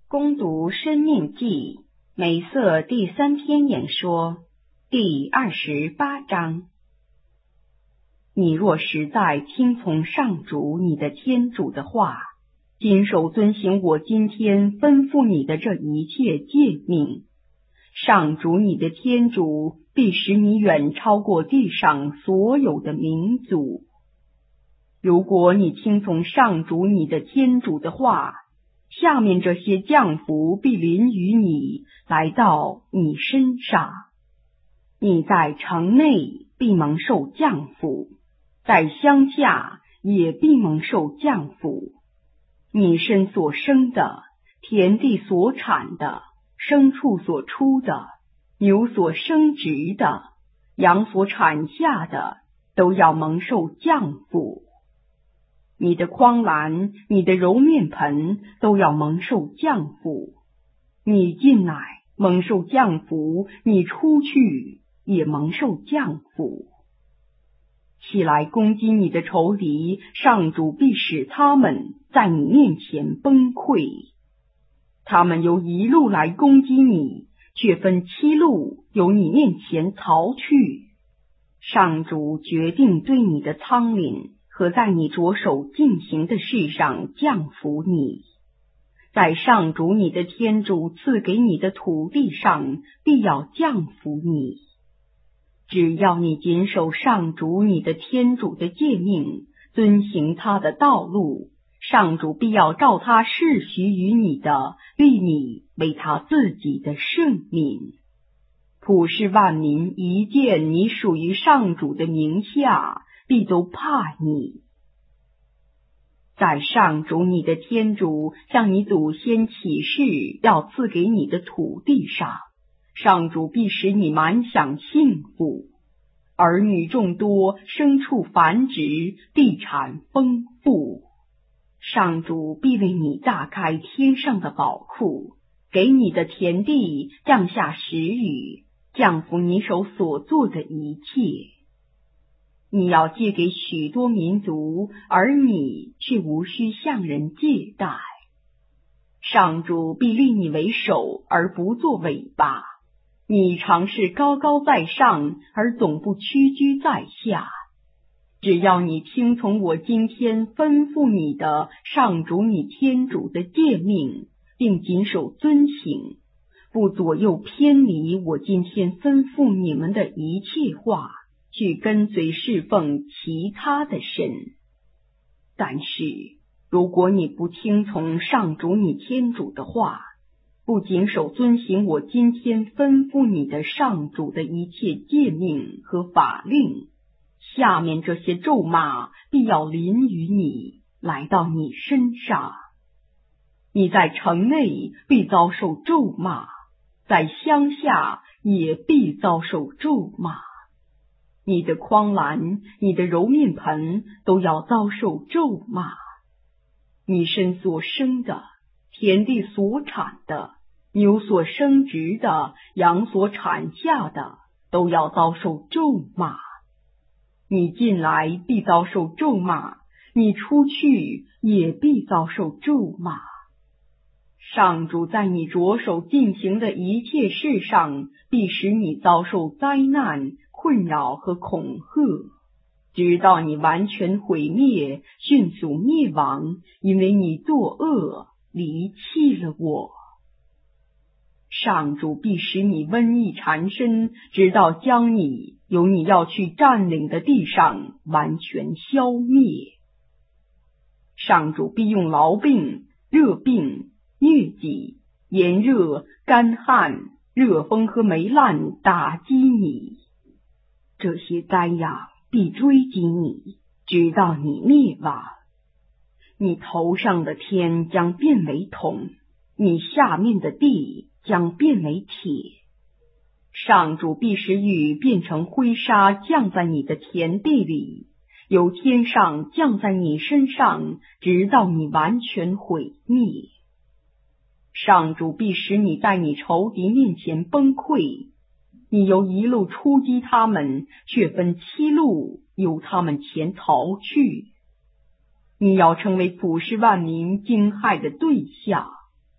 攻读生命记美色第3篇演说第28章。你若实在听从上主你的天主的话，谨守遵行我今天吩咐你的这一切诫命，上主你的天主必使你远超过地上所有的民族。如果你听从上主你的天主的话，下面这些降福必临于你，来到你身上。你在城内必蒙受降福，在乡下也必蒙受降福。你身所生的，田地所产的，牲畜所出的，牛所生殖的，羊所产下的，都要蒙受降福。你的筐篮，你的揉面盆都要蒙受降福。你进来蒙受降福，你出去也蒙受降福。起来攻击你的仇敌，上主必使他们在你面前崩溃。他们由一路来攻击你，却分7路由你面前逃去。上主决定对你的仓廪和在你着手进行的事上降福你，在上主你的天主赐给你的土地上必要降福你。只要你谨守上主你的天主的诫命，遵行他的道路，上主必要照他示许于你的，立你为他自己的圣民。普世万民一见你属于上主的名下，必都怕你。在上主你的天主向你祖先起誓要赐给你的土地上，上主必使你满享幸福，儿女众多，牲畜繁殖，地产丰富。上主必为你大开天上的宝库，给你的田地降下时雨，降福你手所做的一切。你要借给许多民族，而你却无需向人借贷。上主必立你为首，而不作尾巴。你常是高高在上，而总不屈居在下。只要你听从我今天吩咐你的上主你天主的诫命，并谨守遵行，不左右偏离我今天吩咐你们的一切话，去跟随侍奉其他的神。但是如果你不听从上主你天主的话，不谨守遵行我今天吩咐你的上主的一切诫命和法令，下面这些咒骂必要临于你，来到你身上。你在城内必遭受咒骂，在乡下也必遭受咒骂。你的筐篮，你的揉面盆都要遭受咒骂。你身所生的，田地所产的，牛所生殖的，羊所产下的，都要遭受咒骂。你进来必遭受咒骂，你出去也必遭受咒骂。上主在你着手进行的一切事上，必使你遭受灾难、困扰和恐吓，直到你完全毁灭，迅速灭亡，因为你作恶，离弃了我。上主必使你瘟疫缠身，直到将你由你要去占领的地上完全消灭。上主必用痨病、热病、疟疾、炎热、干旱、热风和霉烂打击你。这些灾殃必追击你，直到你灭亡。你头上的天将变为铜，你下面的地将变为铁。上主必使雨变成灰沙，降在你的田地里，由天上降在你身上，直到你完全毁灭。上主必使你在你仇敌面前崩溃，你由一路出击他们，却分7路由他们前逃去。你要成为普世万民惊骇的对象。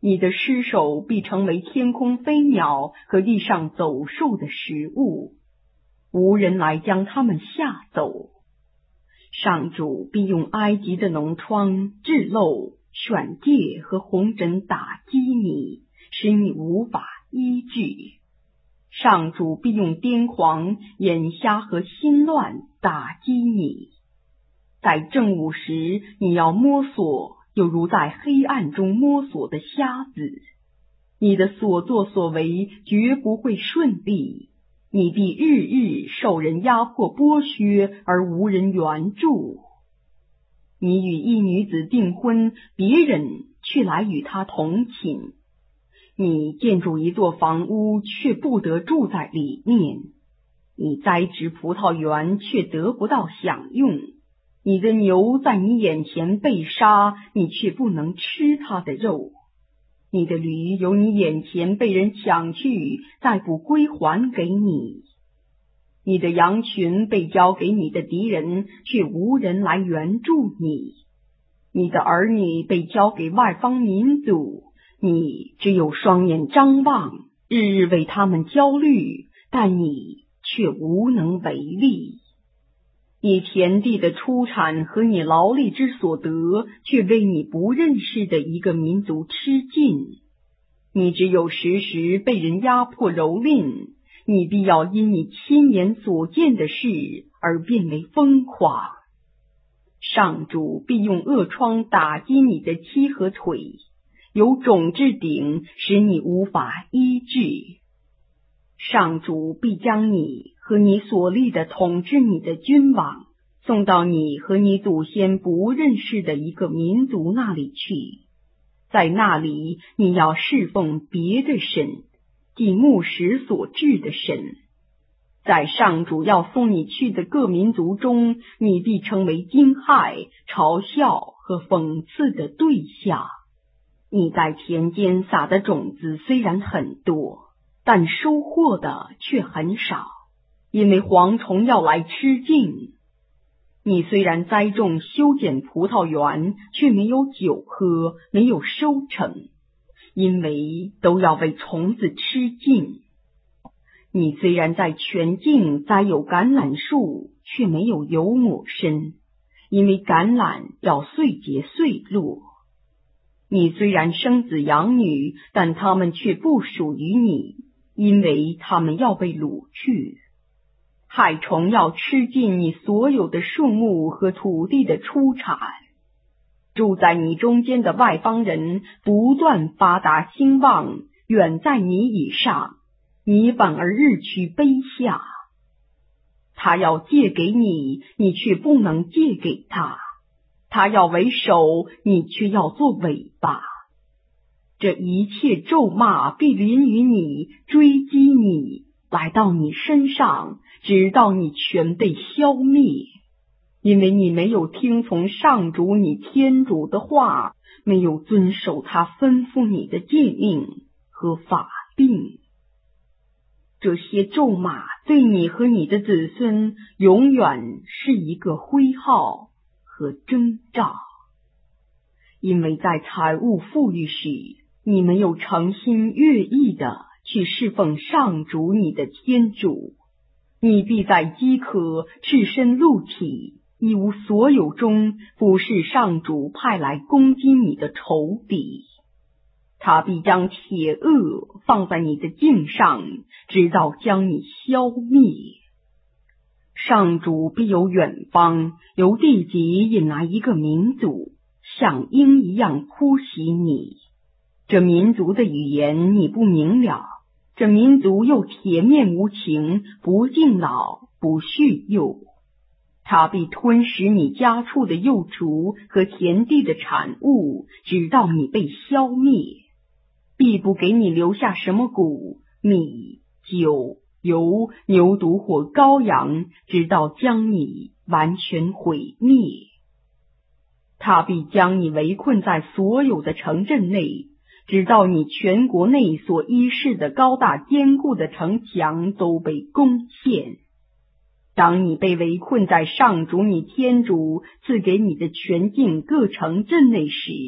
你的尸首必成为天空飞鸟和地上走兽的食物，无人来将它们吓走。上主必用埃及的脓疮、痔漏、癣疥和红疹打击你，使你无法医治。上主必用癫狂、眼瞎和心乱打击你。在正午时，你要摸索，犹如在黑暗中摸索的瞎子。你的所作所为绝不会顺利，你必日日受人压迫剥削，而无人援助。你与一女子订婚，别人却来与她同寝。你建筑一座房屋，却不得住在里面。你栽植葡萄园，却得不到享用。你的牛在你眼前被杀，你却不能吃它的肉。你的驴由你眼前被人抢去，再不归还给你。你的羊群被交给你的敌人，却无人来援助你。你的儿女被交给外方民族，你只有双眼张望，日日为他们焦虑，但你却无能为力。你田地的出产和你劳力之所得，却为你不认识的一个民族吃尽。你只有时时被人压迫蹂躏，你必要因你亲眼所见的事而变为疯狂。上主必用恶疮打击你的膝和腿，有肿治顶，使你无法医治。上主必将你和你所立的统治你的君王送到你和你祖先不认识的一个民族那里去，在那里你要侍奉别的神，即木石所制的神。在上主要送你去的各民族中，你必成为惊骇、嘲笑和讽刺的对象。你在田间撒的种子虽然很多，但收获的却很少，因为蝗虫要来吃尽。你虽然栽种修剪葡萄园，却没有酒喝，没有收成，因为都要被虫子吃尽。你虽然在全境栽有橄榄树，却没有油抹身，因为橄榄要碎结碎落。你虽然生子养女，但他们却不属于你，因为他们要被掳去。害虫要吃尽你所有的树木和土地的出产。住在你中间的外邦人不断发达兴旺，远在你以上，你反而日趋卑下。他要借给你，你却不能借给他；他要为首，你却要做尾巴。这一切咒骂必临于你，追击你，来到你身上，直到你全被消灭。因为你没有听从上主你天主的话，没有遵守他吩咐你的诫命和法令。这些咒骂对你和你的子孙永远是一个徽号和征兆。因为在财物富裕时，你没有诚心乐意的去侍奉上主你的天主，你必在饥渴、赤身露体、一无所有中服侍上主派来攻击你的仇敌。他必将铁轭放在你的颈上，直到将你消灭。上主必由远方，由地极引来一个民族，像鹰一样突袭你。这民族的语言你不明了，这民族又铁面无情，不敬老，不恤幼。他必吞食你家畜的幼雏和田地的产物，直到你被消灭。必不给你留下什么谷、米、酒、油、牛犊或羔羊，直到将你完全毁灭。他必将你围困在所有的城镇内，直到你全国内所依恃的高大坚固的城墙都被攻陷。当你被围困在上主你天主赐给你的全境各城镇内时，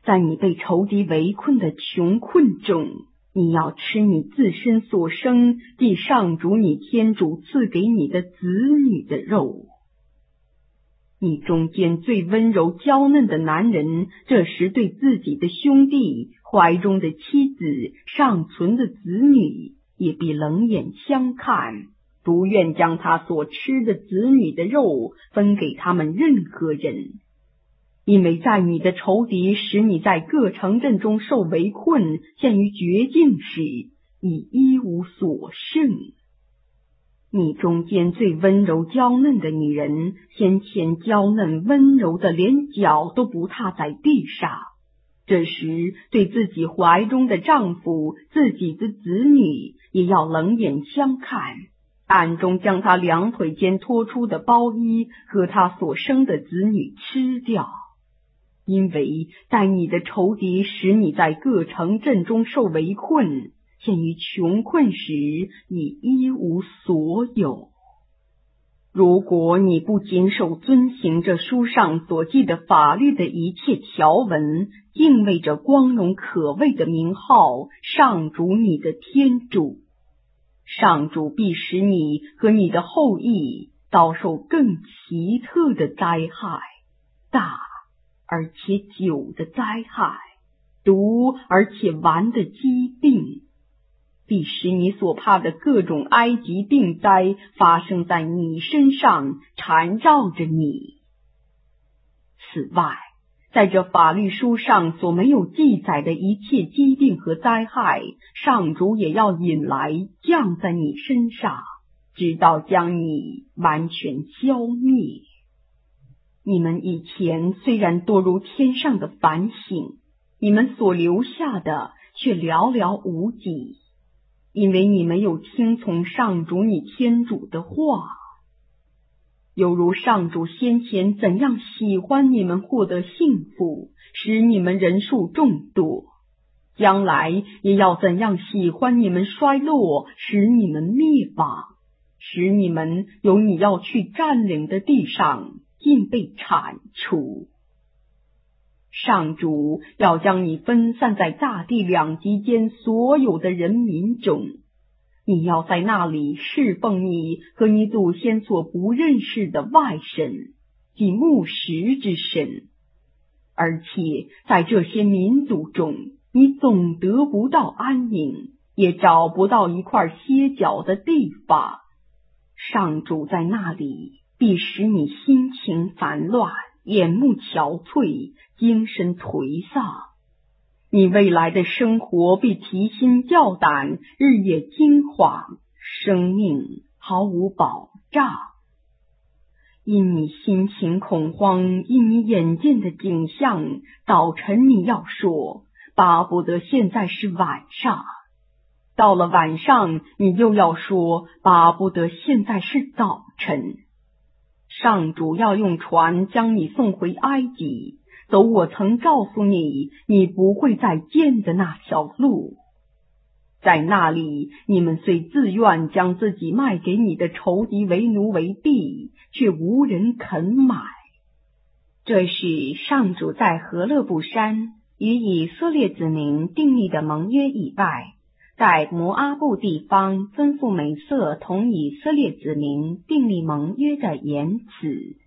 在你被仇敌围困的穷困中，你要吃你自身所生，即上主你天主赐给你的子女的肉。你中间最温柔娇嫩的男人，这时对自己的兄弟、怀中的妻子、尚存的子女，也必冷眼相看，不愿将他所吃的子女的肉分给他们任何人。因为在你的仇敌使你在各城镇中受围困，陷于绝境时，已一无所剩。你中间最温柔娇嫩的女人，先前娇嫩温柔的连脚都不踏在地上，这时对自己怀中的丈夫、自己的子女，也要冷眼相看，暗中将他两腿间脱出的包衣和他所生的子女吃掉。因为在你的仇敌使你在各城镇中受围困，陷于穷困时，你一无所有。如果你不谨守遵行这书上所记的法律的一切条文，敬畏着光荣可畏的名号，上主你的天主，上主必使你和你的后裔遭受更奇特的灾害，大而且久的灾害，毒而且顽的疾病，必使你所怕的各种埃及病灾发生在你身上，缠绕着你。此外，在这法律书上所没有记载的一切疾病和灾害，上主也要引来降在你身上，直到将你完全消灭。你们以前虽然多如天上的繁星，你们所留下的却寥寥无几，因为你没有听从上主你天主的话。犹如上主先前怎样喜欢你们获得幸福，使你们人数众多，将来也要怎样喜欢你们衰落，使你们灭亡，使你们由你要去占领的地上尽被铲除。上主要将你分散在大地两极间所有的人民中，你要在那里侍奉你和你祖先所不认识的外神，即木石之神。而且在这些民族中，你总得不到安宁，也找不到一块歇脚的地方。上主在那里必使你心情烦乱，眼目憔悴，精神颓丧。你未来的生活必提心吊胆，日夜惊惶，生命毫无保障。因你心情恐慌，因你眼见的景象，早晨你要说巴不得现在是晚上，到了晚上你又要说巴不得现在是早晨。上主要用船将你送回埃及，走我曾告诉你你不会再见的那条路。在那里，你们虽自愿将自己卖给你的仇敌为奴为婢，却无人肯买。这是上主在何勒布山与以色列子民订立的盟约以外，在摩阿布地方吩咐美色同以色列子民订立盟约的言辞。